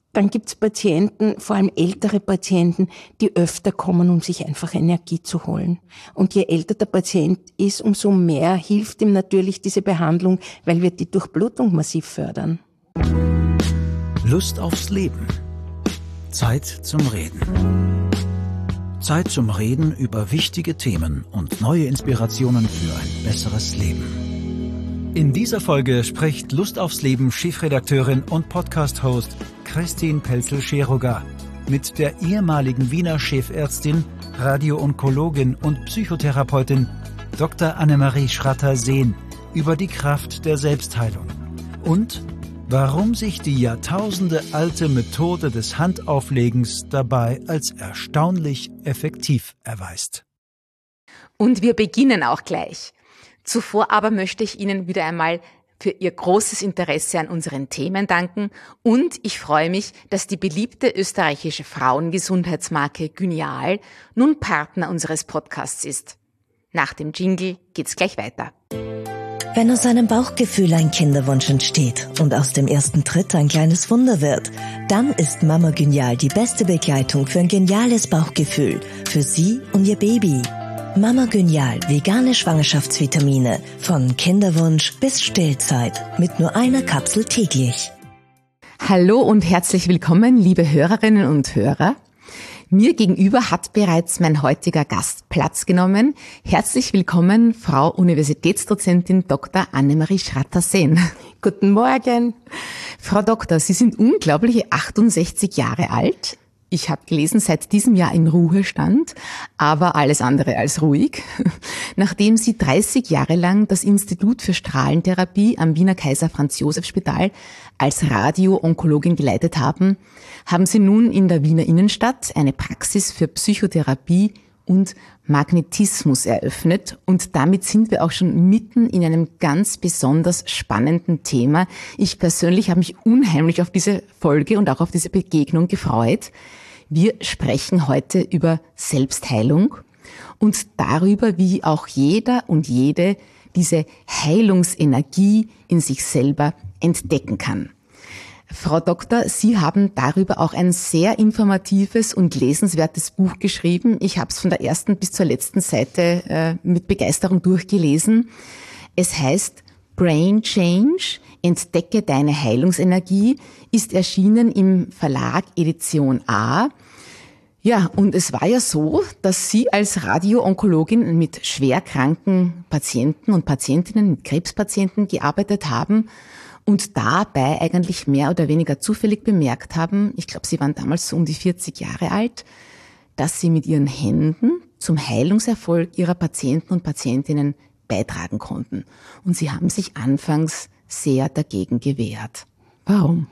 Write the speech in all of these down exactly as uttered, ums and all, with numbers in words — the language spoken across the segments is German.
Dann gibt's Patienten, vor allem ältere Patienten, die öfter kommen, um sich einfach Energie zu holen. Und je älter der Patient ist, umso mehr hilft ihm natürlich diese Behandlung, weil wir die Durchblutung massiv fördern. Lust aufs Leben. Zeit zum Reden. Zeit zum Reden über wichtige Themen und neue Inspirationen für ein besseres Leben. In dieser Folge spricht Lust aufs Leben Chefredakteurin und Podcast-Host Christine Pelzel-Scheroga mit der ehemaligen Wiener Chefärztin, Radio-Onkologin und Psychotherapeutin Doktor Annemarie Schratter-Sehn über die Kraft der Selbstheilung und warum sich die jahrtausendealte Methode des Handauflegens dabei als erstaunlich effektiv erweist. Und wir beginnen auch gleich. Zuvor aber möchte ich Ihnen wieder einmal für Ihr großes Interesse an unseren Themen danken und ich freue mich, dass die beliebte österreichische Frauengesundheitsmarke Gynial nun Partner unseres Podcasts ist. Nach dem Jingle geht's gleich weiter. Wenn aus einem Bauchgefühl ein Kinderwunsch entsteht und aus dem ersten Tritt ein kleines Wunder wird, dann ist Mama Gynial die beste Begleitung für ein geniales Bauchgefühl, für Sie und Ihr Baby. Mama Gynial, vegane Schwangerschaftsvitamine, von Kinderwunsch bis Stillzeit, mit nur einer Kapsel täglich. Hallo und herzlich willkommen, liebe Hörerinnen und Hörer. Mir gegenüber hat bereits mein heutiger Gast Platz genommen. Herzlich willkommen, Frau Universitätsdozentin Doktor Annemarie Schratter-Sehn. Guten Morgen. Frau Doktor, Sie sind unglaubliche achtundsechzig Jahre alt. Ich habe gelesen, seit diesem Jahr in Ruhestand, aber alles andere als ruhig. Nachdem Sie dreißig Jahre lang das Institut für Strahlentherapie am Wiener Kaiser-Franz-Joseph-Spital als Radio-Onkologin geleitet haben, haben Sie nun in der Wiener Innenstadt eine Praxis für Psychotherapie und Magnetismus eröffnet. Und damit sind wir auch schon mitten in einem ganz besonders spannenden Thema. Ich persönlich habe mich unheimlich auf diese Folge und auch auf diese Begegnung gefreut. Wir sprechen heute über Selbstheilung und darüber, wie auch jeder und jede diese Heilungsenergie in sich selber entdecken kann. Frau Doktor, Sie haben darüber auch ein sehr informatives und lesenswertes Buch geschrieben. Ich habe es von der ersten bis zur letzten Seite äh, mit Begeisterung durchgelesen. Es heißt Brain Change, entdecke deine Heilungsenergie, ist erschienen im Verlag Edition A. Ja, und es war ja so, dass Sie als Radio-Onkologin mit schwerkranken Patienten und Patientinnen, mit Krebspatienten gearbeitet haben und dabei eigentlich mehr oder weniger zufällig bemerkt haben, ich glaube, Sie waren damals so um die vierzig Jahre alt, dass Sie mit Ihren Händen zum Heilungserfolg Ihrer Patienten und Patientinnen beitragen konnten. Und Sie haben sich anfangs sehr dagegen gewehrt. Warum?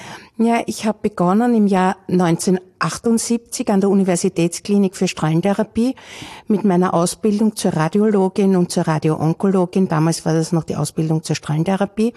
Ja, ich habe begonnen im Jahr neunzehnhundertachtundsiebzig an der Universitätsklinik für Strahlentherapie mit meiner Ausbildung zur Radiologin und zur Radio-Onkologin. Damals war das noch die Ausbildung zur Strahlentherapie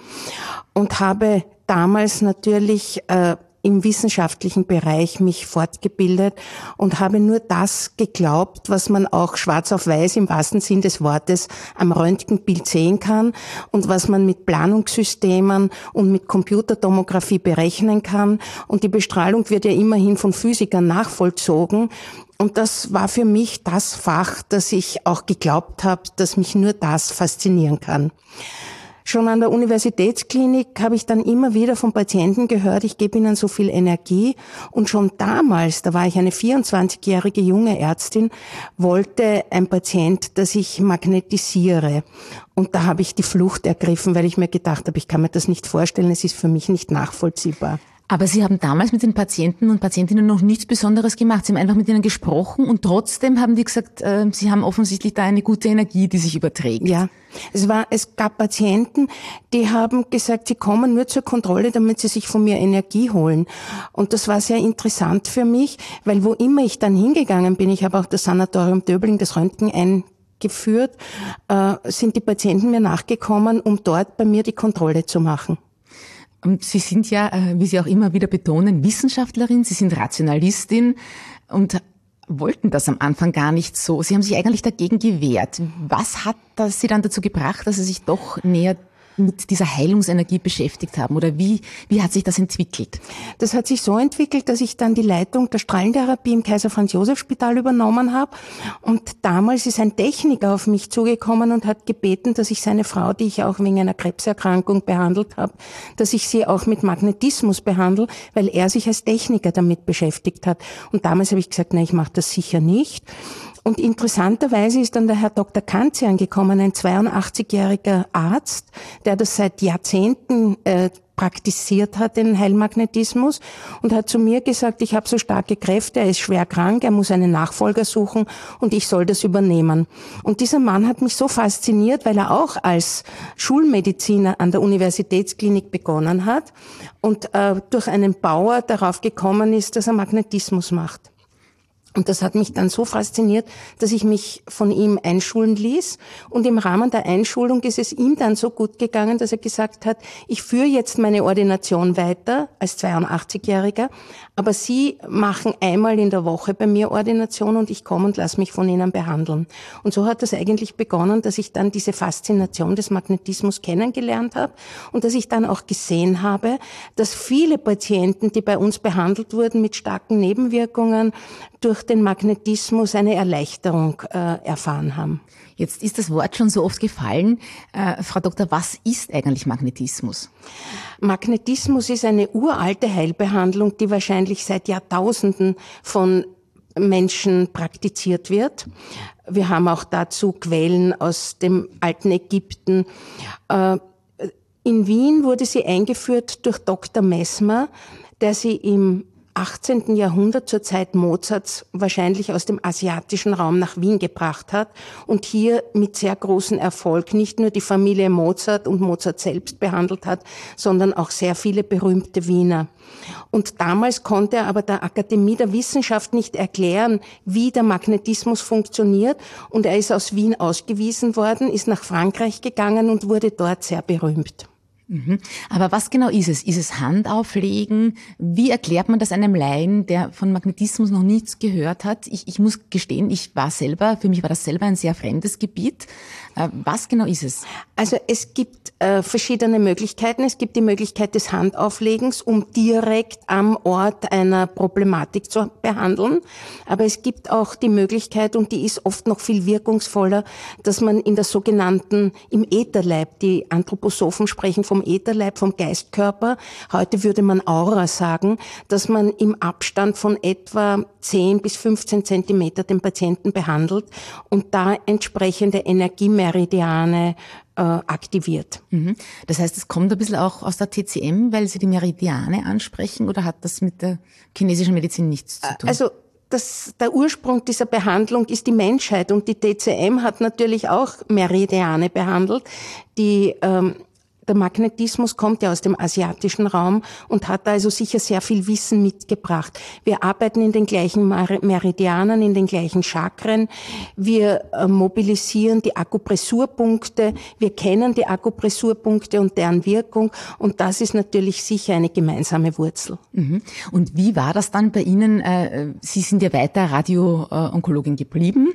und habe damals natürlich äh, im wissenschaftlichen Bereich mich fortgebildet und habe nur das geglaubt, was man auch schwarz auf weiß im wahrsten Sinn des Wortes am Röntgenbild sehen kann und was man mit Planungssystemen und mit Computertomographie berechnen kann. Und die Bestrahlung wird ja immerhin von Physikern nachvollzogen. Und das war für mich das Fach, das ich auch geglaubt habe, dass mich nur das faszinieren kann. Schon an der Universitätsklinik habe ich dann immer wieder von Patienten gehört, ich gebe ihnen so viel Energie. Und schon damals, da war ich eine vierundzwanzigjährige junge Ärztin, wollte ein Patient, dass ich magnetisiere. Und da habe ich die Flucht ergriffen, weil ich mir gedacht habe, ich kann mir das nicht vorstellen, es ist für mich nicht nachvollziehbar. Aber Sie haben damals mit den Patienten und Patientinnen noch nichts Besonderes gemacht. Sie haben einfach mit ihnen gesprochen und trotzdem haben die gesagt, äh, Sie haben offensichtlich da eine gute Energie, die sich überträgt. Ja, es war, es gab Patienten, die haben gesagt, sie kommen nur zur Kontrolle, damit sie sich von mir Energie holen. Und das war sehr interessant für mich, weil wo immer ich dann hingegangen bin, ich habe auch das Sanatorium Döbling, das Röntgen eingeführt, äh, sind die Patienten mir nachgekommen, um dort bei mir die Kontrolle zu machen. Und Sie sind ja, wie Sie auch immer wieder betonen, Wissenschaftlerin, Sie sind Rationalistin und wollten das am Anfang gar nicht so. Sie haben sich eigentlich dagegen gewehrt. Was hat das Sie dann dazu gebracht, dass Sie sich doch näher mit dieser Heilungsenergie beschäftigt haben? Oder wie, wie hat sich das entwickelt? Das hat sich so entwickelt, dass ich dann die Leitung der Strahlentherapie im Kaiser-Franz-Josef-Spital übernommen habe. Und damals ist ein Techniker auf mich zugekommen und hat gebeten, dass ich seine Frau, die ich auch wegen einer Krebserkrankung behandelt habe, dass ich sie auch mit Magnetismus behandle, weil er sich als Techniker damit beschäftigt hat. Und damals habe ich gesagt, nein, ich mache das sicher nicht. Und interessanterweise ist dann der Herr Doktor Kanzian gekommen, ein zweiundachtzig-jähriger Arzt, der das seit Jahrzehnten äh, praktiziert hat, den Heilmagnetismus, und hat zu mir gesagt, ich habe so starke Kräfte, er ist schwer krank, er muss einen Nachfolger suchen und ich soll das übernehmen. Und dieser Mann hat mich so fasziniert, weil er auch als Schulmediziner an der Universitätsklinik begonnen hat und äh, durch einen Bauer darauf gekommen ist, dass er Magnetismus macht. Und das hat mich dann so fasziniert, dass ich mich von ihm einschulen ließ. Und im Rahmen der Einschulung ist es ihm dann so gut gegangen, dass er gesagt hat, ich führe jetzt meine Ordination weiter als zweiundachtzig-Jähriger, aber Sie machen einmal in der Woche bei mir Ordination und ich komme und lasse mich von Ihnen behandeln. Und so hat das eigentlich begonnen, dass ich dann diese Faszination des Magnetismus kennengelernt habe und dass ich dann auch gesehen habe, dass viele Patienten, die bei uns behandelt wurden mit starken Nebenwirkungen, durch den Magnetismus eine Erleichterung äh, erfahren haben. Jetzt ist das Wort schon so oft gefallen. Äh, Frau Doktor, was ist eigentlich Magnetismus? Magnetismus ist eine uralte Heilbehandlung, die wahrscheinlich seit Jahrtausenden von Menschen praktiziert wird. Wir haben auch dazu Quellen aus dem alten Ägypten. Äh, in Wien wurde sie eingeführt durch Doktor Mesmer, der sie im achtzehnten. Jahrhundert zur Zeit Mozarts wahrscheinlich aus dem asiatischen Raum nach Wien gebracht hat und hier mit sehr großem Erfolg nicht nur die Familie Mozart und Mozart selbst behandelt hat, sondern auch sehr viele berühmte Wiener. Und damals konnte er aber der Akademie der Wissenschaft nicht erklären, wie der Magnetismus funktioniert, und er ist aus Wien ausgewiesen worden, ist nach Frankreich gegangen und wurde dort sehr berühmt. Aber was genau ist es? Ist es Handauflegen? Wie erklärt man das einem Laien, der von Magnetismus noch nichts gehört hat? Ich, ich muss gestehen, ich war selber, für mich war das selber ein sehr fremdes Gebiet. Was genau ist es? Also es gibt äh, verschiedene Möglichkeiten. Es gibt die Möglichkeit des Handauflegens, um direkt am Ort einer Problematik zu behandeln. Aber es gibt auch die Möglichkeit, und die ist oft noch viel wirkungsvoller, dass man in der sogenannten, im Ätherleib, die Anthroposophen sprechen vom Ätherleib, vom Geistkörper, heute würde man Aura sagen, dass man im Abstand von etwa zehn bis fünfzehn Zentimeter den Patienten behandelt und da entsprechende Energiemeridiane äh, aktiviert. Mhm. Das heißt, es kommt ein bisschen auch aus der T C M, weil Sie die Meridiane ansprechen, oder hat das mit der chinesischen Medizin nichts zu tun? Also das, der Ursprung dieser Behandlung ist die Menschheit, und die T C M hat natürlich auch Meridiane behandelt, die ähm, Der Magnetismus kommt ja aus dem asiatischen Raum und hat also sicher sehr viel Wissen mitgebracht. Wir arbeiten in den gleichen Meridianen, in den gleichen Chakren. Wir mobilisieren die Akupressurpunkte. Wir kennen die Akupressurpunkte und deren Wirkung. Und das ist natürlich sicher eine gemeinsame Wurzel. Und wie war das dann bei Ihnen? Sie sind ja weiter Radio-Onkologin geblieben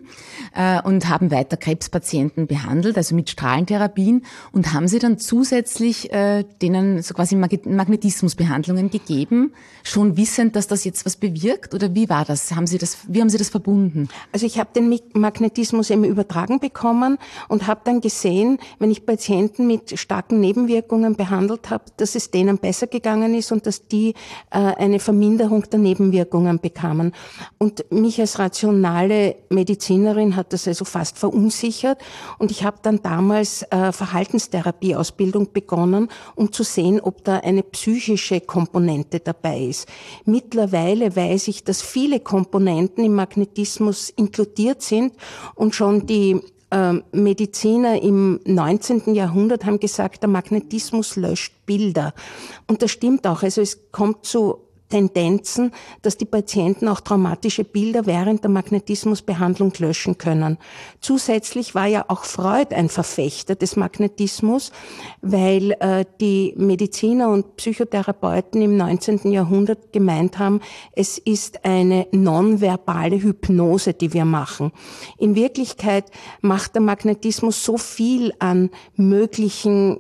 und haben weiter Krebspatienten behandelt, also mit Strahlentherapien. Und haben Sie dann zusätzlich äh, denen so quasi Magnetismusbehandlungen gegeben, schon wissend, dass das jetzt was bewirkt? Oder wie war das? Haben Sie das, wie haben Sie das verbunden? Also ich habe den Magnetismus eben übertragen bekommen und habe dann gesehen, wenn ich Patienten mit starken Nebenwirkungen behandelt habe, dass es denen besser gegangen ist und dass die äh, eine Verminderung der Nebenwirkungen bekamen. Und mich als rationale Medizinerin hat das also fast verunsichert, und ich habe dann damals äh, Verhaltenstherapieausbildung begonnen, um zu sehen, ob da eine psychische Komponente dabei ist. Mittlerweile weiß ich, dass viele Komponenten im Magnetismus inkludiert sind, und schon die äh, Mediziner im neunzehnten. Jahrhundert haben gesagt, der Magnetismus löscht Bilder. Und das stimmt auch. Also es kommt zu Tendenzen, dass die Patienten auch traumatische Bilder während der Magnetismusbehandlung löschen können. Zusätzlich war ja auch Freud ein Verfechter des Magnetismus, weil äh, die Mediziner und Psychotherapeuten im neunzehnten Jahrhundert gemeint haben, es ist eine nonverbale Hypnose, die wir machen. In Wirklichkeit macht der Magnetismus so viel an möglichen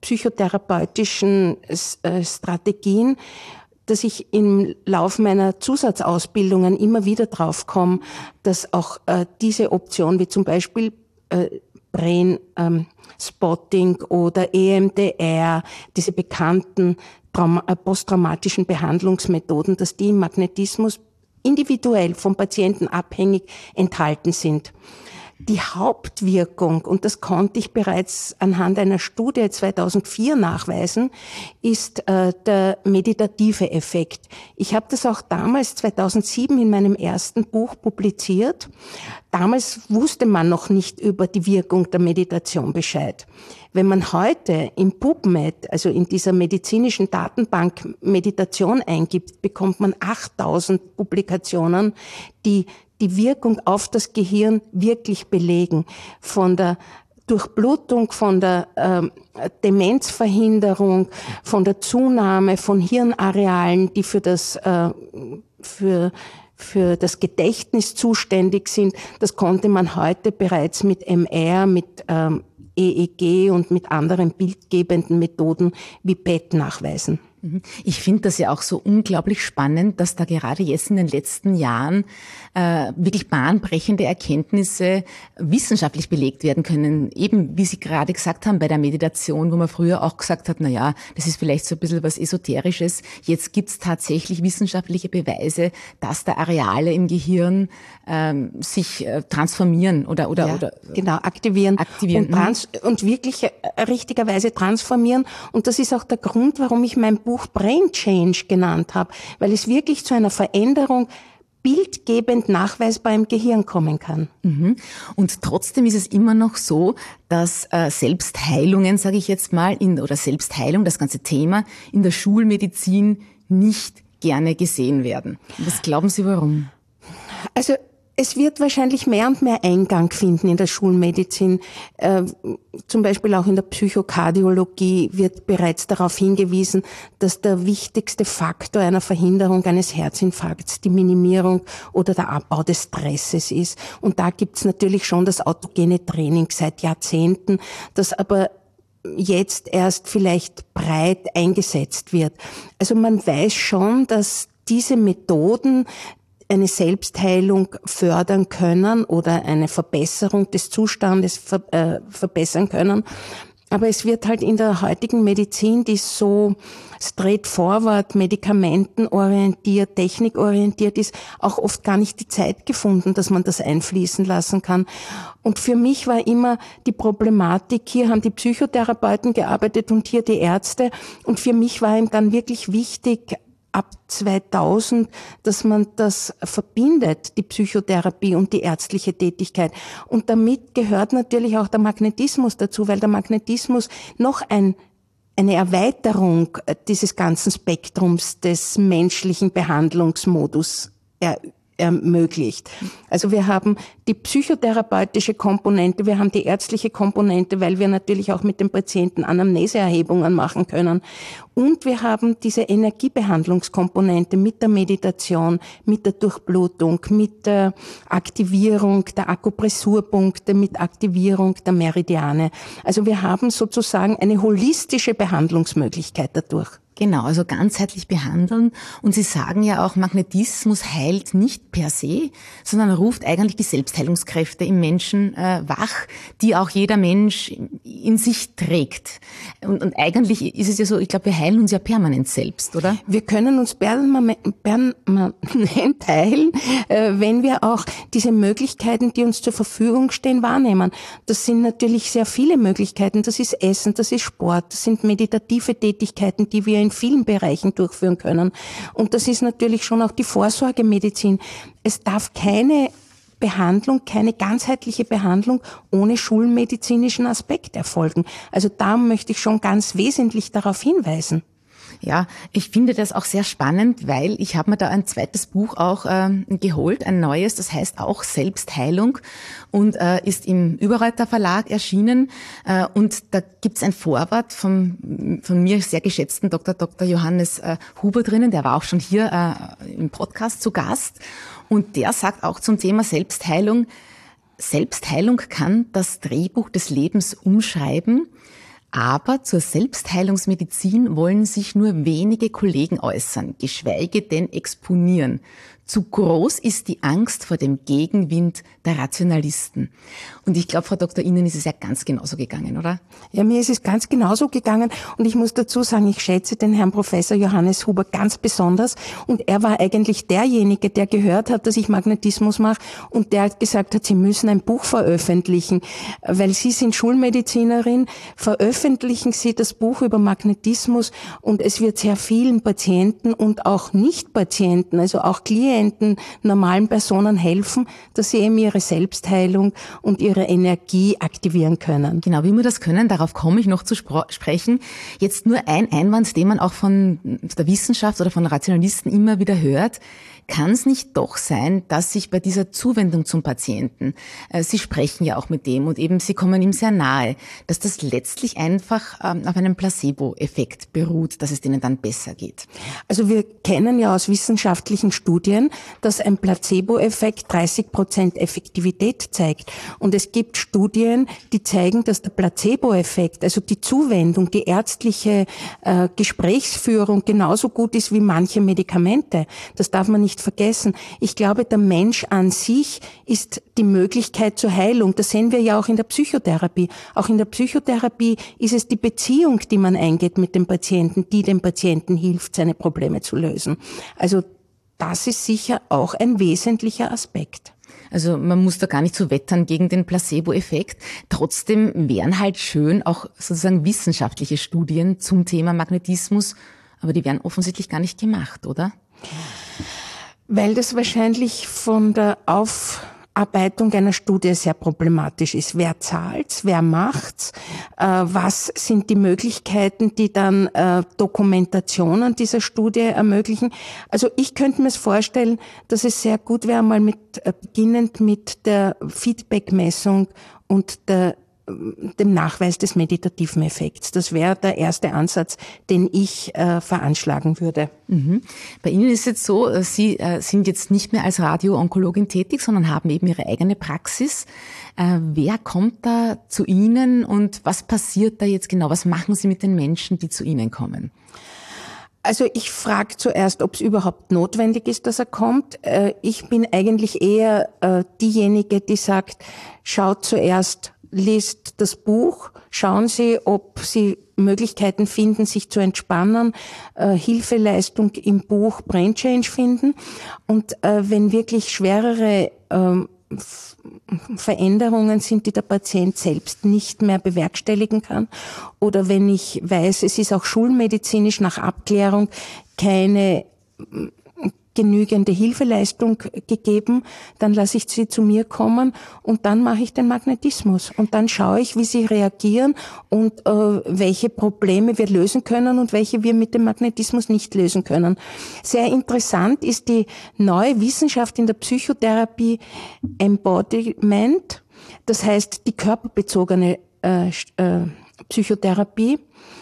psychotherapeutischen äh, Strategien, dass ich im Lauf meiner Zusatzausbildungen immer wieder drauf komme, dass auch äh, diese Option, wie zum Beispiel äh, Brain ähm, Spotting oder E M D R, diese bekannten Trauma- äh, posttraumatischen Behandlungsmethoden, dass die im Magnetismus individuell vom Patienten abhängig enthalten sind. Die Hauptwirkung, und das konnte ich bereits anhand einer Studie zweitausendvier nachweisen, ist äh, der meditative Effekt. Ich habe das auch damals zweitausendsieben in meinem ersten Buch publiziert. Damals wusste man noch nicht über die Wirkung der Meditation Bescheid. Wenn man heute im PubMed, also in dieser medizinischen Datenbank Meditation eingibt, bekommt man achttausend Publikationen, die die Wirkung auf das Gehirn wirklich belegen. Von der Durchblutung, von der ähm, Demenzverhinderung, von der Zunahme von Hirnarealen, die für das, äh, für, für das Gedächtnis zuständig sind. Das konnte man heute bereits mit M R, mit ähm, E E G und mit anderen bildgebenden Methoden wie P E T nachweisen. Ich finde das ja auch so unglaublich spannend, dass da gerade jetzt in den letzten Jahren äh, wirklich bahnbrechende Erkenntnisse wissenschaftlich belegt werden können. Eben, wie Sie gerade gesagt haben, bei der Meditation, wo man früher auch gesagt hat, na ja, das ist vielleicht so ein bisschen was Esoterisches. Jetzt gibt's tatsächlich wissenschaftliche Beweise, dass da Areale im Gehirn ähm, sich äh, transformieren oder oder ja, oder genau aktivieren, aktivieren. Und, trans- und wirklich äh, richtigerweise transformieren. Und das ist auch der Grund, warum ich mein Buch Brain Change genannt habe, weil es wirklich zu einer Veränderung bildgebend nachweisbar im Gehirn kommen kann. Mhm. Und trotzdem ist es immer noch so, dass äh, Selbstheilungen, sage ich jetzt mal, in, oder Selbstheilung, das ganze Thema, in der Schulmedizin nicht gerne gesehen werden. Was glauben Sie, warum? Also es wird wahrscheinlich mehr und mehr Eingang finden in der Schulmedizin. Äh, zum Beispiel auch in der Psychokardiologie wird bereits darauf hingewiesen, dass der wichtigste Faktor einer Verhinderung eines Herzinfarkts die Minimierung oder der Abbau des Stresses ist. Und da gibt's natürlich schon das autogene Training seit Jahrzehnten, das aber jetzt erst vielleicht breit eingesetzt wird. Also man weiß schon, dass diese Methoden eine Selbstheilung fördern können oder eine Verbesserung des Zustandes ver, äh, verbessern können. Aber es wird halt in der heutigen Medizin, die so straightforward, medikamentenorientiert, technikorientiert ist, auch oft gar nicht die Zeit gefunden, dass man das einfließen lassen kann. Und für mich war immer die Problematik, hier haben die Psychotherapeuten gearbeitet und hier die Ärzte. Und für mich war ihm dann wirklich wichtig, ab zweitausend, dass man das verbindet, die Psychotherapie und die ärztliche Tätigkeit. Und damit gehört natürlich auch der Magnetismus dazu, weil der Magnetismus noch ein, eine Erweiterung dieses ganzen Spektrums des menschlichen Behandlungsmodus er, ermöglicht. Also wir haben die psychotherapeutische Komponente, wir haben die ärztliche Komponente, weil wir natürlich auch mit den Patienten Anamneseerhebungen machen können. Und wir haben diese Energiebehandlungskomponente mit der Meditation, mit der Durchblutung, mit der Aktivierung der Akupressurpunkte, mit Aktivierung der Meridiane. Also wir haben sozusagen eine holistische Behandlungsmöglichkeit dadurch. Genau, also ganzheitlich behandeln. Und Sie sagen ja auch, Magnetismus heilt nicht per se, sondern ruft eigentlich die Selbstheilungskräfte im Menschen äh, wach, die auch jeder Mensch in sich trägt. Und, und eigentlich ist es ja so, ich glaube, wir heilen uns ja permanent selbst, oder? Wir können uns permanent heilen, äh, wenn wir auch diese Möglichkeiten, die uns zur Verfügung stehen, wahrnehmen. Das sind natürlich sehr viele Möglichkeiten. Das ist Essen, das ist Sport, das sind meditative Tätigkeiten, die wir in vielen Bereichen durchführen können. Und das ist natürlich schon auch die Vorsorgemedizin. Es darf keine Behandlung, keine ganzheitliche Behandlung ohne schulmedizinischen Aspekt erfolgen. Also da möchte ich schon ganz wesentlich darauf hinweisen. Ja, ich finde das auch sehr spannend, weil ich habe mir da ein zweites Buch auch ähm, geholt, ein neues, das heißt auch Selbstheilung und äh, ist im Überreuther Verlag erschienen. Äh, und da gibt's ein Vorwort vom von mir sehr geschätzten Doktor Doktor Johannes äh, Huber drinnen, der war auch schon hier äh, im Podcast zu Gast. Und der sagt auch zum Thema Selbstheilung, Selbstheilung kann das Drehbuch des Lebens umschreiben, aber zur Selbstheilungsmedizin wollen sich nur wenige Kollegen äußern, geschweige denn exponieren. Zu groß ist die Angst vor dem Gegenwind der Rationalisten. Und ich glaube, Frau Doktor Ihnen ist es ja ganz genauso gegangen, oder? Ja, mir ist es ganz genauso gegangen. Und ich muss dazu sagen, ich schätze den Herrn Professor Johannes Huber ganz besonders. Und er war eigentlich derjenige, der gehört hat, dass ich Magnetismus mache. Und der hat gesagt hat, Sie müssen ein Buch veröffentlichen. Weil Sie sind Schulmedizinerin, veröffentlichen Sie das Buch über Magnetismus. Und es wird sehr vielen Patienten und auch Nicht-Patienten, also auch Klienten, normalen Personen helfen, dass sie eben ihre Selbstheilung und ihre Energie aktivieren können. Genau, wie wir das können, darauf komme ich noch zu spro- sprechen. Jetzt nur ein Einwand, den man auch von der Wissenschaft oder von Rationalisten immer wieder hört. Kann es nicht doch sein, dass sich bei dieser Zuwendung zum Patienten, äh, Sie sprechen ja auch mit dem und eben Sie kommen ihm sehr nahe, dass das letztlich einfach ähm, auf einem Placebo-Effekt beruht, dass es denen dann besser geht? Also wir kennen ja aus wissenschaftlichen Studien, dass ein Placebo-Effekt dreißig Prozent Effektivität zeigt. Und es gibt Studien, die zeigen, dass der Placebo-Effekt, also die Zuwendung, die ärztliche äh, Gesprächsführung genauso gut ist wie manche Medikamente. Das darf man nicht vergessen. Ich glaube, der Mensch an sich ist die Möglichkeit zur Heilung. Das sehen wir ja auch in der Psychotherapie. Auch in der Psychotherapie ist es die Beziehung, die man eingeht mit dem Patienten, die dem Patienten hilft, seine Probleme zu lösen. Also das ist sicher auch ein wesentlicher Aspekt. Also man muss da gar nicht so wettern gegen den Placebo-Effekt. Trotzdem wären halt schön auch sozusagen wissenschaftliche Studien zum Thema Magnetismus, aber die werden offensichtlich gar nicht gemacht, oder? Weil das wahrscheinlich von der Aufarbeitung einer Studie sehr problematisch ist. Wer zahlt's? Wer macht's? Äh, was sind die Möglichkeiten, die dann äh, Dokumentationen dieser Studie ermöglichen? Also ich könnte mir es vorstellen, dass es sehr gut wäre, mal mit äh, beginnend mit der Feedback-Messung und der dem Nachweis des meditativen Effekts. Das wäre der erste Ansatz, den ich äh, veranschlagen würde. Mhm. Bei Ihnen ist es jetzt so, Sie äh, sind jetzt nicht mehr als Radio-Onkologin tätig, sondern haben eben Ihre eigene Praxis. Äh, wer kommt da zu Ihnen und was passiert da jetzt genau? Was machen Sie mit den Menschen, die zu Ihnen kommen? Also ich frage zuerst, ob es überhaupt notwendig ist, dass er kommt. Äh, ich bin eigentlich eher äh, diejenige, die sagt, schaut zuerst, lest das Buch, schauen Sie, ob Sie Möglichkeiten finden, sich zu entspannen, äh, Hilfeleistung im Buch Brain Change finden. Und äh, wenn wirklich schwerere ähm, Veränderungen sind, die der Patient selbst nicht mehr bewerkstelligen kann, oder wenn ich weiß, es ist auch schulmedizinisch nach Abklärung keine genügende Hilfeleistung gegeben, dann lasse ich sie zu mir kommen und dann mache ich den Magnetismus. Und dann schaue ich, wie sie reagieren und äh, welche Probleme wir lösen können und welche wir mit dem Magnetismus nicht lösen können. Sehr interessant ist die neue Wissenschaft in der Psychotherapie Embodiment, das heißt die körperbezogene äh, äh, Psychotherapie.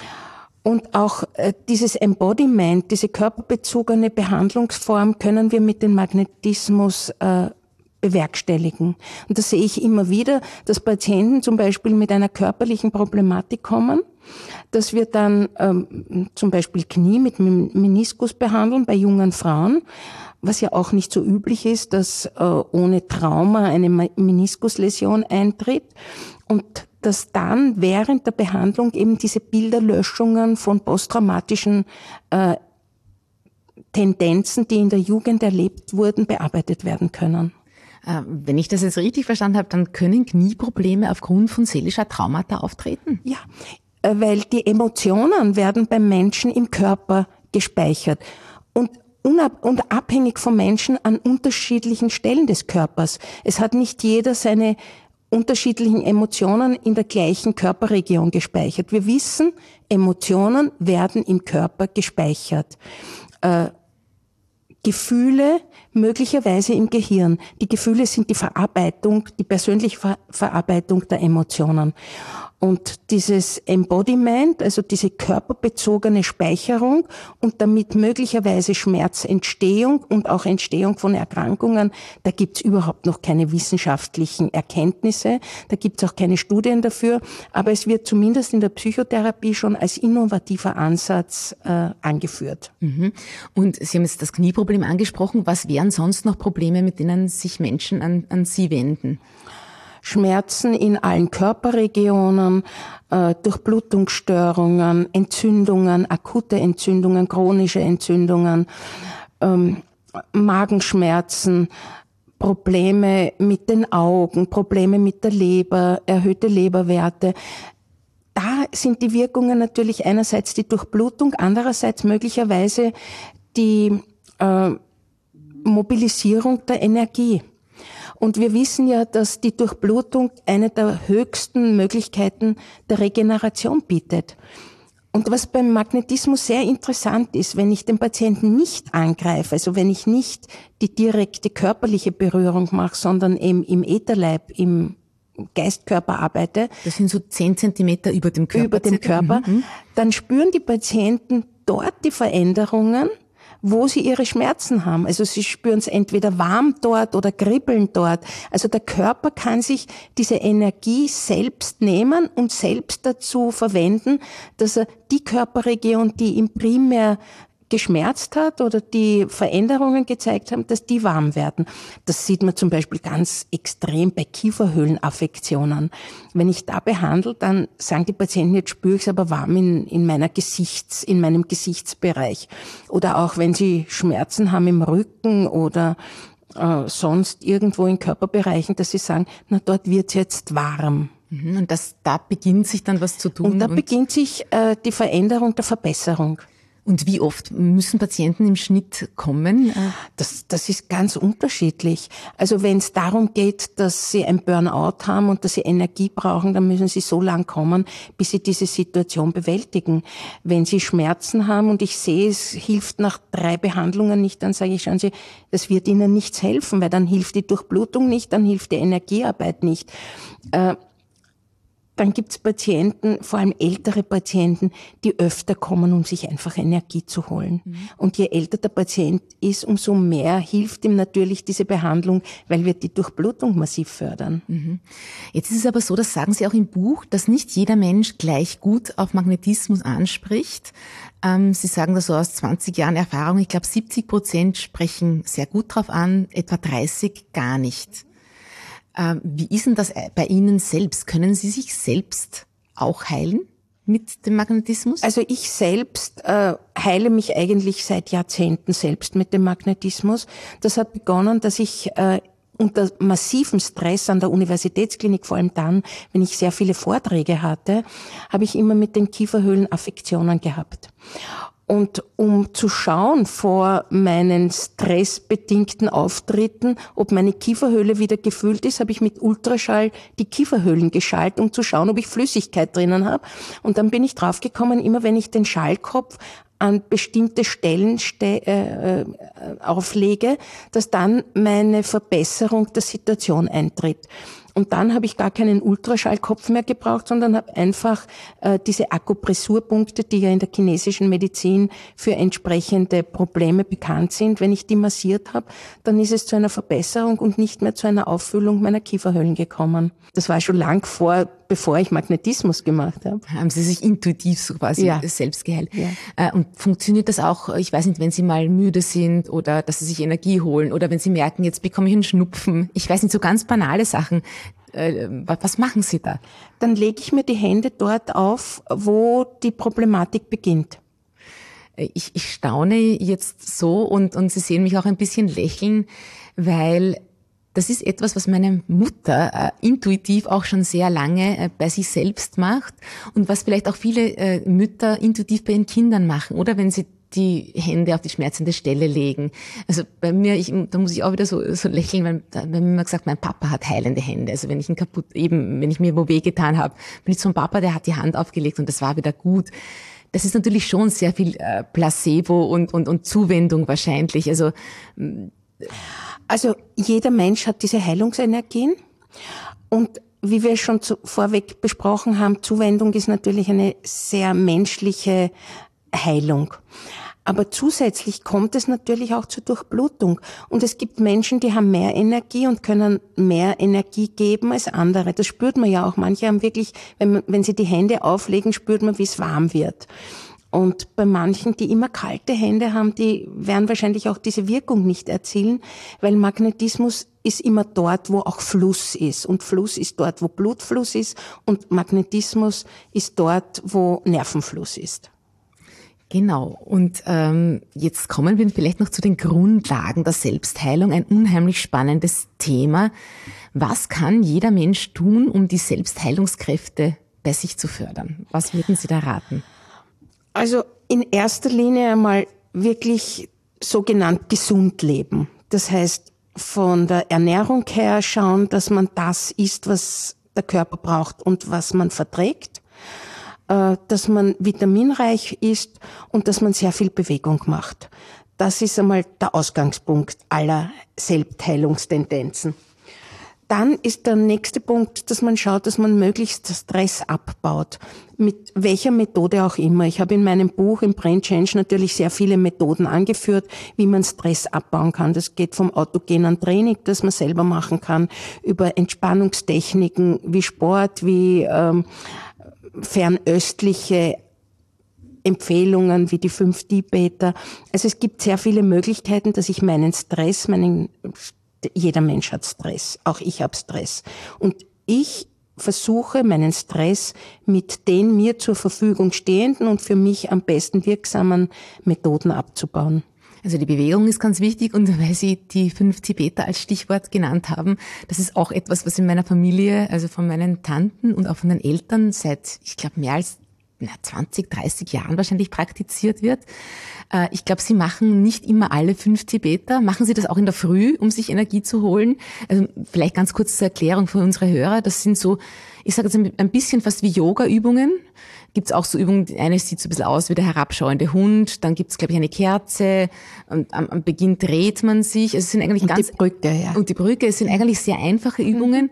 Und auch äh, dieses Embodiment, diese körperbezogene Behandlungsform können wir mit dem Magnetismus äh, bewerkstelligen. Und das sehe ich immer wieder, dass Patienten zum Beispiel mit einer körperlichen Problematik kommen, dass wir dann ähm, zum Beispiel Knie mit Meniskus behandeln bei jungen Frauen, was ja auch nicht so üblich ist, dass äh, ohne Trauma eine Meniskusläsion eintritt. Und dass dann während der Behandlung eben diese Bilderlöschungen von posttraumatischen äh, Tendenzen, die in der Jugend erlebt wurden, bearbeitet werden können. Äh, wenn ich das jetzt richtig verstanden habe, dann können Knieprobleme aufgrund von seelischer Traumata auftreten? Ja, äh, weil die Emotionen werden beim Menschen im Körper gespeichert und unab- und abhängig vom Menschen an unterschiedlichen Stellen des Körpers. Es hat nicht jeder seine unterschiedlichen Emotionen in der gleichen Körperregion gespeichert. Wir wissen, Emotionen werden im Körper gespeichert. Äh, Gefühle möglicherweise im Gehirn. Die Gefühle sind die Verarbeitung, die persönliche Ver- Verarbeitung der Emotionen. Und dieses Embodiment, also diese körperbezogene Speicherung und damit möglicherweise Schmerzentstehung und auch Entstehung von Erkrankungen, da gibt's überhaupt noch keine wissenschaftlichen Erkenntnisse, da gibt's auch keine Studien dafür, aber es wird zumindest in der Psychotherapie schon als innovativer Ansatz äh, angeführt. Mhm. Und Sie haben jetzt das Knieproblem angesprochen. Was wären sonst noch Probleme, mit denen sich Menschen an, an Sie wenden? Schmerzen in allen Körperregionen, äh, Durchblutungsstörungen, Entzündungen, akute Entzündungen, chronische Entzündungen, ähm, Magenschmerzen, Probleme mit den Augen, Probleme mit der Leber, erhöhte Leberwerte. Da sind die Wirkungen natürlich einerseits die Durchblutung, andererseits möglicherweise die äh, Mobilisierung der Energie. Und wir wissen ja, dass die Durchblutung eine der höchsten Möglichkeiten der Regeneration bietet. Und was beim Magnetismus sehr interessant ist, wenn ich den Patienten nicht angreife, also wenn ich nicht die direkte körperliche Berührung mache, sondern eben im Ätherleib, im Geistkörper arbeite. Das sind so zehn Zentimeter über dem Körper. Über dem Körper. Mhm. Dann spüren die Patienten dort die Veränderungen, wo sie ihre Schmerzen haben. Also sie spüren es entweder warm dort oder kribbeln dort. Also der Körper kann sich diese Energie selbst nehmen und selbst dazu verwenden, dass er die Körperregion, die ihm primär geschmerzt hat oder die Veränderungen gezeigt haben, dass die warm werden. Das sieht man zum Beispiel ganz extrem bei Kieferhöhlenaffektionen. Wenn ich da behandle, dann sagen die Patienten, jetzt spüre ich es aber warm in, in meiner Gesichts, in meinem Gesichtsbereich. Oder auch wenn sie Schmerzen haben im Rücken oder äh, sonst irgendwo in Körperbereichen, dass sie sagen, na dort wird es jetzt warm. Und das, da beginnt sich dann was zu tun. Und da und beginnt sich äh, die Veränderung der Verbesserung. Und wie oft müssen Patienten im Schnitt kommen? Das, das ist ganz unterschiedlich. Also wenn es darum geht, dass sie ein Burnout haben und dass sie Energie brauchen, dann müssen sie so lang kommen, bis sie diese Situation bewältigen. Wenn sie Schmerzen haben und ich sehe, es hilft nach drei Behandlungen nicht, dann sage ich, schauen Sie, das wird Ihnen nichts helfen, weil dann hilft die Durchblutung nicht, dann hilft die Energiearbeit nicht. Äh, Dann gibt's Patienten, vor allem ältere Patienten, die öfter kommen, um sich einfach Energie zu holen. Mhm. Und je älter der Patient ist, umso mehr hilft ihm natürlich diese Behandlung, weil wir die Durchblutung massiv fördern. Mhm. Jetzt ist es aber so, das sagen Sie auch im Buch, dass nicht jeder Mensch gleich gut auf Magnetismus anspricht. Ähm, Sie sagen das so aus zwanzig Jahren Erfahrung. Ich glaube, siebzig Prozent sprechen sehr gut drauf an, etwa dreißig gar nicht. Wie ist denn das bei Ihnen selbst? Können Sie sich selbst auch heilen mit dem Magnetismus? Also ich selbst äh, heile mich eigentlich seit Jahrzehnten selbst mit dem Magnetismus. Das hat begonnen, dass ich äh, unter massivem Stress an der Universitätsklinik, vor allem dann, wenn ich sehr viele Vorträge hatte, habe ich immer mit den Kieferhöhlenaffektionen gehabt. Und um zu schauen vor meinen stressbedingten Auftritten, ob meine Kieferhöhle wieder gefüllt ist, habe ich mit Ultraschall die Kieferhöhlen geschaltet, um zu schauen, ob ich Flüssigkeit drinnen habe. Und dann bin ich draufgekommen, immer wenn ich den Schallkopf an bestimmte Stellen ste- äh, auflege, dass dann meine Verbesserung der Situation eintritt. Und dann habe ich gar keinen Ultraschallkopf mehr gebraucht, sondern habe einfach äh, diese Akupressurpunkte, die ja in der chinesischen Medizin für entsprechende Probleme bekannt sind. Wenn ich die massiert habe, dann ist es zu einer Verbesserung und nicht mehr zu einer Auffüllung meiner Kieferhöhlen gekommen. Das war schon lang vor, bevor ich Magnetismus gemacht habe. Haben Sie sich intuitiv so quasi ja. selbst geheilt? Ja. Äh, und funktioniert das auch, ich weiß nicht, wenn Sie mal müde sind oder dass Sie sich Energie holen oder wenn Sie merken, jetzt bekomme ich einen Schnupfen. Ich weiß nicht, so ganz banale Sachen. Was machen Sie da? Dann lege ich mir die Hände dort auf, wo die Problematik beginnt. Ich, ich staune jetzt so und, und Sie sehen mich auch ein bisschen lächeln, weil das ist etwas, was meine Mutter äh, intuitiv auch schon sehr lange äh, bei sich selbst macht und was vielleicht auch viele äh, Mütter intuitiv bei ihren Kindern machen, oder wenn sie die Hände auf die schmerzende Stelle legen. Also bei mir, ich, da muss ich auch wieder so, so lächeln, weil da, bei mir immer gesagt, mein Papa hat heilende Hände. Also wenn ich ihn kaputt, eben, wenn ich mir wo wehgetan habe, bin ich zum Papa, der hat die Hand aufgelegt und das war wieder gut. Das ist natürlich schon sehr viel äh, Placebo und, und, und Zuwendung wahrscheinlich. Also, also jeder Mensch hat diese Heilungsenergien und wie wir schon zu, vorweg besprochen haben, Zuwendung ist natürlich eine sehr menschliche Heilung. Aber zusätzlich kommt es natürlich auch zur Durchblutung. Und es gibt Menschen, die haben mehr Energie und können mehr Energie geben als andere. Das spürt man ja auch. Manche haben wirklich, wenn, man, wenn sie die Hände auflegen, spürt man, wie es warm wird. Und bei manchen, die immer kalte Hände haben, die werden wahrscheinlich auch diese Wirkung nicht erzielen, weil Magnetismus ist immer dort, wo auch Fluss ist. Und Fluss ist dort, wo Blutfluss ist. Und Magnetismus ist dort, wo Nervenfluss ist. Genau. Und ähm, jetzt kommen wir vielleicht noch zu den Grundlagen der Selbstheilung. Ein unheimlich spannendes Thema. Was kann jeder Mensch tun, um die Selbstheilungskräfte bei sich zu fördern? Was würden Sie da raten? Also in erster Linie einmal wirklich sogenannt gesund leben. Das heißt, von der Ernährung her schauen, dass man das isst, was der Körper braucht und was man verträgt, dass man vitaminreich ist und dass man sehr viel Bewegung macht. Das ist einmal der Ausgangspunkt aller Selbstheilungstendenzen. Dann ist der nächste Punkt, dass man schaut, dass man möglichst Stress abbaut. Mit welcher Methode auch immer. Ich habe in meinem Buch im Brain Change natürlich sehr viele Methoden angeführt, wie man Stress abbauen kann. Das geht vom autogenen Training, das man selber machen kann, über Entspannungstechniken wie Sport, wie ähm, fernöstliche Empfehlungen wie die fünf Tibeter. Also es gibt sehr viele Möglichkeiten, dass ich meinen Stress, meinen jeder Mensch hat Stress, auch ich habe Stress. Und ich versuche, meinen Stress mit den mir zur Verfügung stehenden und für mich am besten wirksamen Methoden abzubauen. Also die Bewegung ist ganz wichtig und weil Sie die fünf Tibeter als Stichwort genannt haben, das ist auch etwas, was in meiner Familie, also von meinen Tanten und auch von den Eltern seit, ich glaube, mehr als na, zwanzig, dreißig Jahren wahrscheinlich praktiziert wird. Ich glaube, Sie machen nicht immer alle fünf Tibeter. Machen Sie das auch in der Früh, um sich Energie zu holen? Also vielleicht ganz kurz zur Erklärung für unsere Hörer. Das sind so, ich sage jetzt ein bisschen fast wie Yoga-Übungen. Gibt es auch so Übungen, eine sieht so ein bisschen aus wie der herabschauende Hund. Dann gibt es, glaube ich, eine Kerze. Und am, am Beginn dreht man sich. Also es sind eigentlich und ganz die Brücke, ja. Und die Brücke, es sind eigentlich sehr einfache Übungen.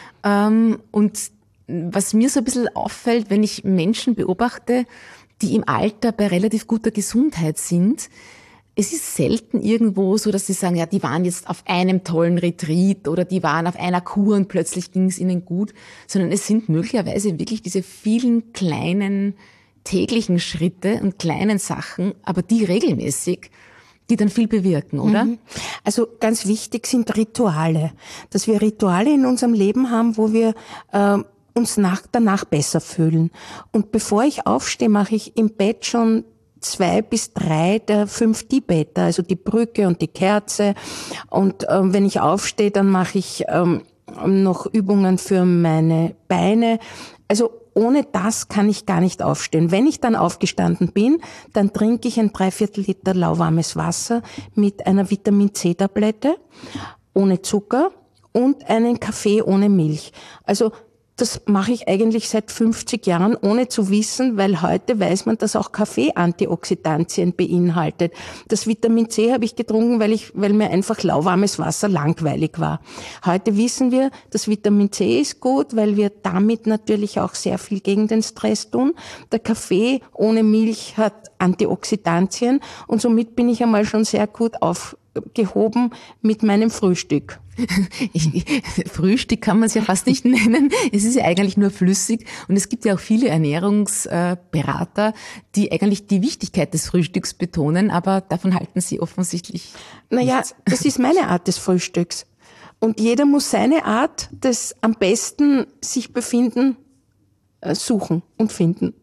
Mhm. Und was mir so ein bisschen auffällt, wenn ich Menschen beobachte, die im Alter bei relativ guter Gesundheit sind, es ist selten irgendwo so, dass sie sagen, ja, die waren jetzt auf einem tollen Retreat oder die waren auf einer Kur und plötzlich ging es ihnen gut, sondern es sind möglicherweise wirklich diese vielen kleinen täglichen Schritte und kleinen Sachen, aber die regelmäßig, die dann viel bewirken, oder? Also ganz wichtig sind Rituale, dass wir Rituale in unserem Leben haben, wo wir äh, uns nach, danach besser fühlen. Und bevor ich aufstehe, mache ich im Bett schon zwei bis drei der fünf Tibeter, also die Brücke und die Kerze. Und ähm, wenn ich aufstehe, dann mache ich ähm, noch Übungen für meine Beine. Also ohne das kann ich gar nicht aufstehen. Wenn ich dann aufgestanden bin, dann trinke ich ein Dreiviertel Liter lauwarmes Wasser mit einer Vitamin-C-Tablette ohne Zucker und einen Kaffee ohne Milch. Also das mache ich eigentlich seit fünfzig Jahren, ohne zu wissen, weil heute weiß man, dass auch Kaffee Antioxidantien beinhaltet. Das Vitamin C habe ich getrunken, weil ich, weil mir einfach lauwarmes Wasser langweilig war. Heute wissen wir, das Vitamin C ist gut, weil wir damit natürlich auch sehr viel gegen den Stress tun. Der Kaffee ohne Milch hat Antioxidantien und somit bin ich einmal schon sehr gut aufgehoben mit meinem Frühstück. Ich, Frühstück kann man es ja fast nicht nennen. Es ist ja eigentlich nur flüssig. Und es gibt ja auch viele Ernährungsberater, die eigentlich die Wichtigkeit des Frühstücks betonen, aber davon halten Sie offensichtlich Naja, nichts. das ist meine Art des Frühstücks. Und jeder muss seine Art des am besten sich befinden, suchen und finden.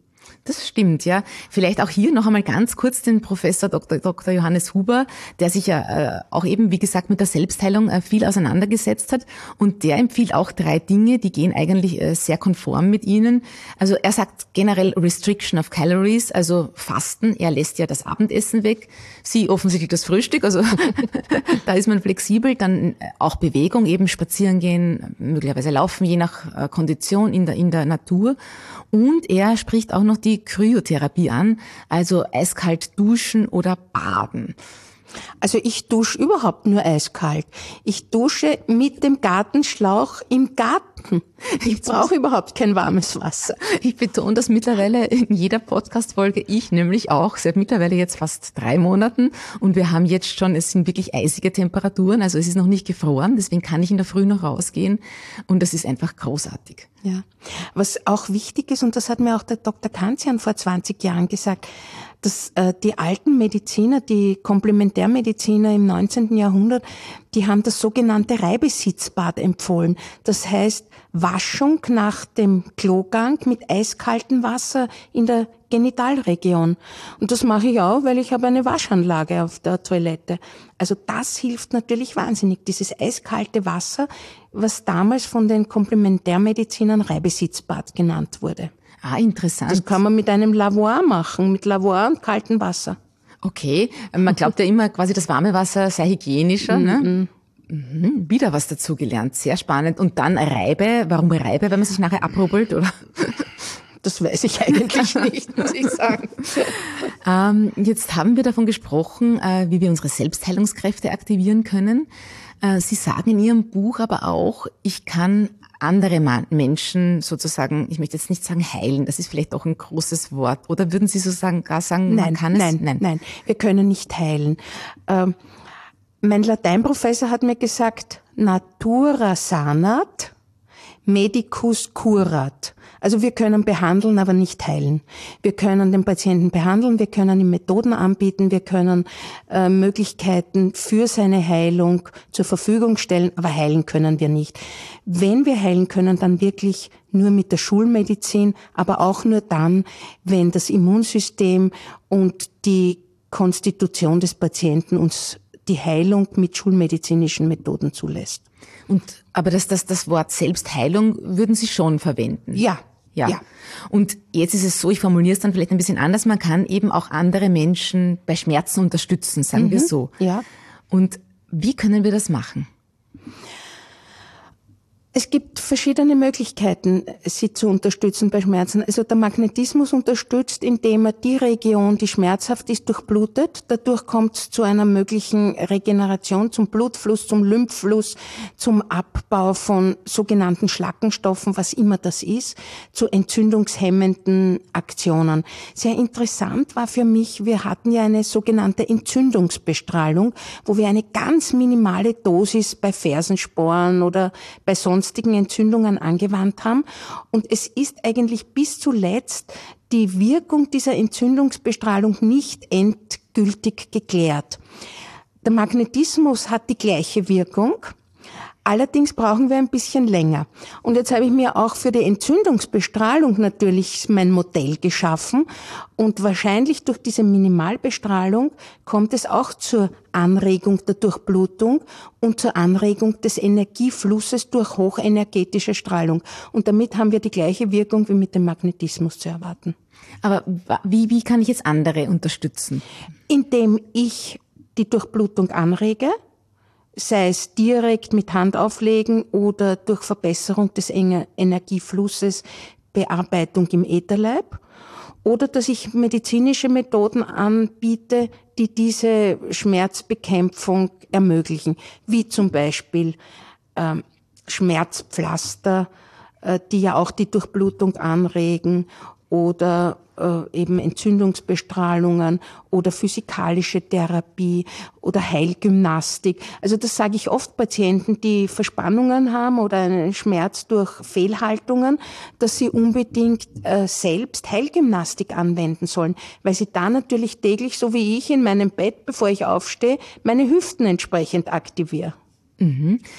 Das stimmt, ja. Vielleicht auch hier noch einmal ganz kurz den Professor Doktor Doktor Johannes Huber, der sich ja äh, auch eben, wie gesagt, mit der Selbstheilung äh, viel auseinandergesetzt hat. Und der empfiehlt auch drei Dinge, die gehen eigentlich äh, sehr konform mit Ihnen. Also er sagt generell Restriction of Calories, also Fasten. Er lässt ja das Abendessen weg. Sie offensichtlich das Frühstück, also da ist man flexibel. Dann auch Bewegung, eben spazieren gehen, möglicherweise laufen, je nach äh, Kondition in der, in der Natur. Und er spricht auch noch die Kryotherapie an, also eiskalt duschen oder baden. Also ich dusche überhaupt nur eiskalt. Ich dusche mit dem Gartenschlauch im Garten. Ich brauche überhaupt kein warmes Wasser. Ich betone das mittlerweile in jeder Podcast-Folge, ich nämlich auch, seit mittlerweile jetzt fast drei Monaten. Und wir haben jetzt schon, es sind wirklich eisige Temperaturen, also es ist noch nicht gefroren, deswegen kann ich in der Früh noch rausgehen. Und das ist einfach großartig. Ja. Was auch wichtig ist, und das hat mir auch der Doktor Kanzian vor zwanzig Jahren gesagt, dass äh, die alten Mediziner, die Komplementärmediziner im neunzehnten Jahrhundert, die haben das sogenannte Reibesitzbad empfohlen. Das heißt, Waschung nach dem Klogang mit eiskaltem Wasser in der Genitalregion. Und das mache ich auch, weil ich habe eine Waschanlage auf der Toilette. Also das hilft natürlich wahnsinnig, dieses eiskalte Wasser, was damals von den Komplementärmedizinern Reibesitzbad genannt wurde. Ah, interessant. Das kann man mit einem Lavoir machen, mit Lavoir und kaltem Wasser. Okay, man glaubt ja immer quasi, das warme Wasser sei hygienischer, ne? Mhm. Wieder was dazugelernt, sehr spannend. Und dann Reibe, warum Reibe, wenn man sich nachher abrubbelt, oder? Das weiß ich eigentlich nicht, muss ich sagen. ähm, jetzt haben wir davon gesprochen, äh, wie wir unsere Selbstheilungskräfte aktivieren können. Äh, Sie sagen in Ihrem Buch aber auch, ich kann andere Menschen sozusagen, ich möchte jetzt nicht sagen heilen, das ist vielleicht auch ein großes Wort. Oder würden Sie so sagen, gar sagen, nein, man kann nein, es? Nein, nein, wir können nicht heilen. Ähm, mein Lateinprofessor hat mir gesagt, natura sanat, medicus curat. Also wir können behandeln, aber nicht heilen. Wir können den Patienten behandeln, wir können ihm Methoden anbieten, wir können äh, Möglichkeiten für seine Heilung zur Verfügung stellen, aber heilen können wir nicht. Wenn wir heilen können, dann wirklich nur mit der Schulmedizin, aber auch nur dann, wenn das Immunsystem und die Konstitution des Patienten uns die Heilung mit schulmedizinischen Methoden zulässt. Und, aber das, das, das Wort Selbstheilung würden Sie schon verwenden? Ja. Ja. ja. Und jetzt ist es so, ich formuliere es dann vielleicht ein bisschen anders, man kann eben auch andere Menschen bei Schmerzen unterstützen, sagen mhm. wir so. Ja. Und wie können wir das machen? Es gibt verschiedene Möglichkeiten, sie zu unterstützen bei Schmerzen. Also der Magnetismus unterstützt, indem er die Region, die schmerzhaft ist, durchblutet. Dadurch kommt es zu einer möglichen Regeneration, zum Blutfluss, zum Lymphfluss, zum Abbau von sogenannten Schlackenstoffen, was immer das ist, zu entzündungshemmenden Aktionen. Sehr interessant war für mich, wir hatten ja eine sogenannte Entzündungsbestrahlung, wo wir eine ganz minimale Dosis bei Fersensporen oder bei sonst Entzündungen angewandt haben. Und es ist eigentlich bis zuletzt die Wirkung dieser Entzündungsbestrahlung nicht endgültig geklärt. Der Magnetismus hat die gleiche Wirkung. Allerdings brauchen wir ein bisschen länger. Und jetzt habe ich mir auch für die Entzündungsbestrahlung natürlich mein Modell geschaffen. Und wahrscheinlich durch diese Minimalbestrahlung kommt es auch zur Anregung der Durchblutung und zur Anregung des Energieflusses durch hochenergetische Strahlung. Und damit haben wir die gleiche Wirkung wie mit dem Magnetismus zu erwarten. Aber wie, wie kann ich jetzt andere unterstützen? Indem ich die Durchblutung anrege, sei es direkt mit Hand auflegen oder durch Verbesserung des Energieflusses, Bearbeitung im Ätherleib, oder dass ich medizinische Methoden anbiete, die diese Schmerzbekämpfung ermöglichen, wie zum Beispiel ähm, Schmerzpflaster, äh, die ja auch die Durchblutung anregen, oder äh, eben Entzündungsbestrahlungen oder physikalische Therapie oder Heilgymnastik. Also das sage ich oft Patienten, die Verspannungen haben oder einen Schmerz durch Fehlhaltungen, dass sie unbedingt äh, selbst Heilgymnastik anwenden sollen, weil sie da natürlich täglich, so wie ich in meinem Bett, bevor ich aufstehe, meine Hüften entsprechend aktiviere. Mhm.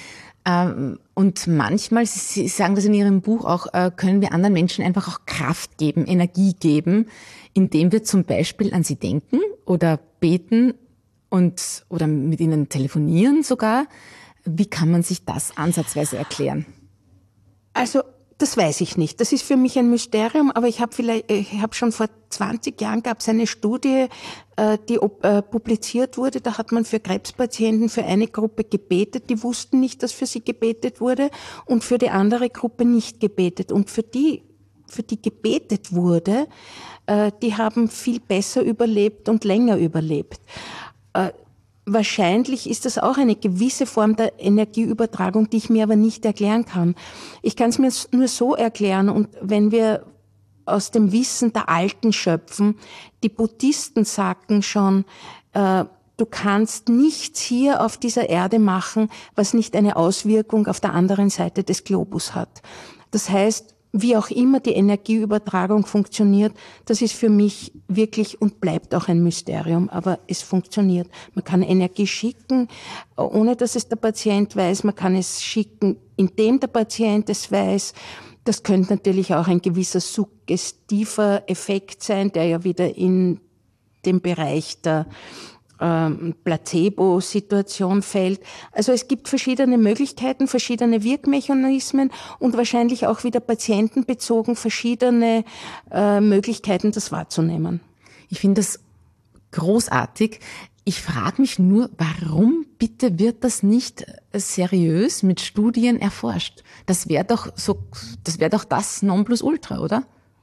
Ähm, und manchmal, Sie sagen das in Ihrem Buch auch, äh, können wir anderen Menschen einfach auch Kraft geben, Energie geben, indem wir zum Beispiel an sie denken oder beten und oder mit ihnen telefonieren sogar. Wie kann man sich das ansatzweise erklären? Also das weiß ich nicht. Das ist für mich ein Mysterium, aber ich habe vielleicht, ich habe schon vor zwanzig Jahren gab es eine Studie, die publiziert wurde. Da hat man für Krebspatienten für eine Gruppe gebetet, die wussten nicht, dass für sie gebetet wurde, und für die andere Gruppe nicht gebetet. Und für die, für die gebetet wurde, die haben viel besser überlebt und länger überlebt. Wahrscheinlich ist das auch eine gewisse Form der Energieübertragung, die ich mir aber nicht erklären kann. Ich kann es mir nur so erklären, und wenn wir aus dem Wissen der Alten schöpfen, die Buddhisten sagten schon, äh, du kannst nichts hier auf dieser Erde machen, was nicht eine Auswirkung auf der anderen Seite des Globus hat. Das heißt, wie auch immer die Energieübertragung funktioniert, das ist für mich wirklich und bleibt auch ein Mysterium, aber es funktioniert. Man kann Energie schicken, ohne dass es der Patient weiß. Man kann es schicken, indem der Patient es weiß. Das könnte natürlich auch ein gewisser suggestiver Effekt sein, der ja wieder in den Bereich der ähm, Placebo-Situation fällt. Also es gibt verschiedene Möglichkeiten, verschiedene Wirkmechanismen und wahrscheinlich auch wieder patientenbezogen verschiedene äh, Möglichkeiten, das wahrzunehmen. Ich finde das großartig. Ich frage mich nur, warum bitte wird das nicht seriös mit Studien erforscht? Das wäre doch so, das wäre doch das Nonplusultra, oder?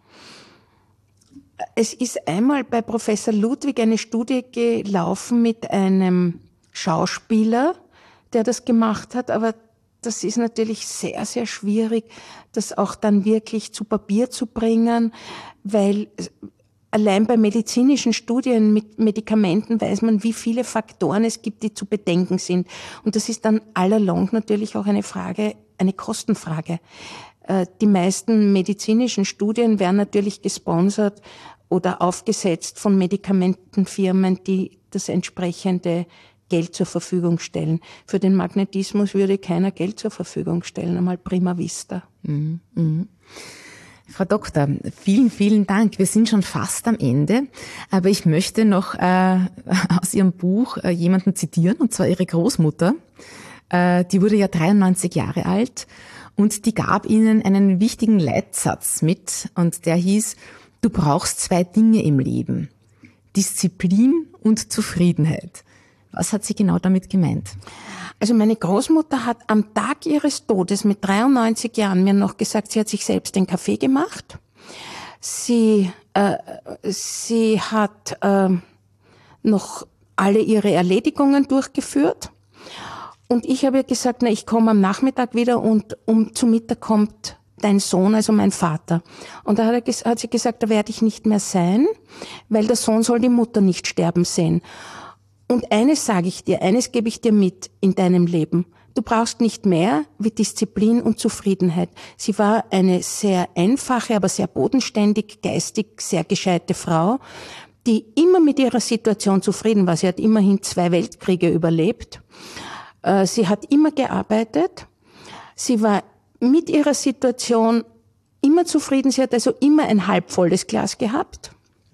Es ist einmal bei Professor Ludwig eine Studie gelaufen mit einem Schauspieler, der das gemacht hat, aber das ist natürlich sehr, sehr schwierig, das auch dann wirklich zu Papier zu bringen, weil allein bei medizinischen Studien mit Medikamenten weiß man, wie viele Faktoren es gibt, die zu bedenken sind. Und das ist dann allalong natürlich auch eine Frage, eine Kostenfrage. Die meisten medizinischen Studien werden natürlich gesponsert oder aufgesetzt von Medikamentenfirmen, die das entsprechende Geld zur Verfügung stellen. Für den Magnetismus würde keiner Geld zur Verfügung stellen, einmal prima vista. Mhm. Mhm. Frau Doktor, vielen, vielen Dank. Wir sind schon fast am Ende, aber ich möchte noch äh, aus Ihrem Buch äh, jemanden zitieren, und zwar Ihre Großmutter. Äh, die wurde ja dreiundneunzig Jahre alt. Und die gab ihnen einen wichtigen Leitsatz mit, und der hieß: Du brauchst zwei Dinge im Leben: Disziplin und Zufriedenheit. Was hat sie genau damit gemeint? Also meine Großmutter hat am Tag ihres Todes mit dreiundneunzig Jahren mir noch gesagt, sie hat sich selbst den Kaffee gemacht. Sie, äh, sie hat äh, noch alle ihre Erledigungen durchgeführt. Und ich habe ihr gesagt, na, ich komme am Nachmittag wieder, und um zu Mittag kommt dein Sohn, also mein Vater. Und da hat, er, hat sie gesagt, da werde ich nicht mehr sein, weil der Sohn soll die Mutter nicht sterben sehen. Und eines sage ich dir, eines gebe ich dir mit in deinem Leben: Du brauchst nicht mehr wie Disziplin und Zufriedenheit. Sie war eine sehr einfache, aber sehr bodenständig, geistig sehr gescheite Frau, die immer mit ihrer Situation zufrieden war. Sie hat immerhin zwei Weltkriege überlebt. Sie hat immer gearbeitet. Sie war mit ihrer Situation immer zufrieden. Sie hat also immer ein halbvolles Glas gehabt.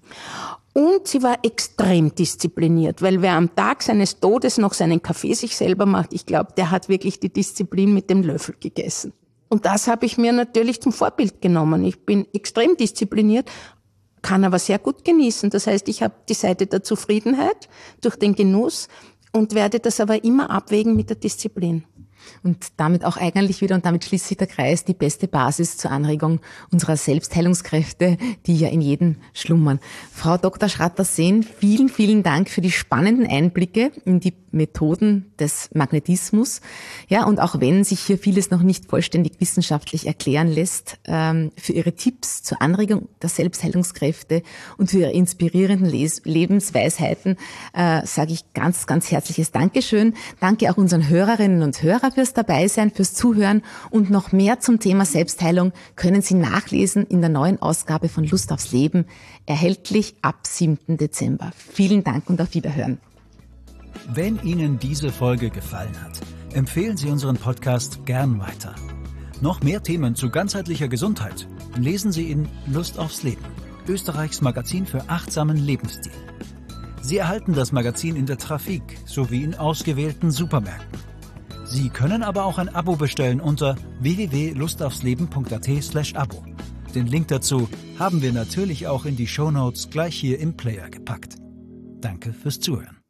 Und sie war extrem diszipliniert, weil wer am Tag seines Todes noch seinen Kaffee sich selber macht, ich glaube, der hat wirklich die Disziplin mit dem Löffel gegessen. Und das habe ich mir natürlich zum Vorbild genommen. Ich bin extrem diszipliniert, kann aber sehr gut genießen. Das heißt, ich habe die Seite der Zufriedenheit durch den Genuss und werde das aber immer abwägen mit der Disziplin. Und damit auch eigentlich wieder, und damit schließt sich der Kreis, die beste Basis zur Anregung unserer Selbstheilungskräfte, die ja in jedem schlummern. Frau Doktor Schratter-Sehn, vielen, vielen Dank für die spannenden Einblicke in die Methoden des Magnetismus. Ja, und auch wenn sich hier vieles noch nicht vollständig wissenschaftlich erklären lässt, ähm, für Ihre Tipps zur Anregung der Selbstheilungskräfte und für Ihre inspirierenden Les- Lebensweisheiten äh, sage ich ganz, ganz herzliches Dankeschön. Danke auch unseren Hörerinnen und Hörern fürs Dabeisein, fürs Zuhören, und noch mehr zum Thema Selbstheilung können Sie nachlesen in der neuen Ausgabe von Lust aufs Leben, erhältlich ab siebten Dezember. Vielen Dank und auf Wiederhören. Wenn Ihnen diese Folge gefallen hat, Empfehlen Sie unseren Podcast gern weiter. Noch mehr Themen zu ganzheitlicher Gesundheit lesen Sie in Lust aufs Leben, Österreichs Magazin für achtsamen Lebensstil. Sie erhalten das Magazin in der Trafik sowie in ausgewählten Supermärkten. Sie können aber auch ein Abo bestellen unter w w w punkt lustaufsleben punkt a t slash abo. Den Link dazu haben wir natürlich auch in die Shownotes gleich hier im Player gepackt. Danke fürs Zuhören.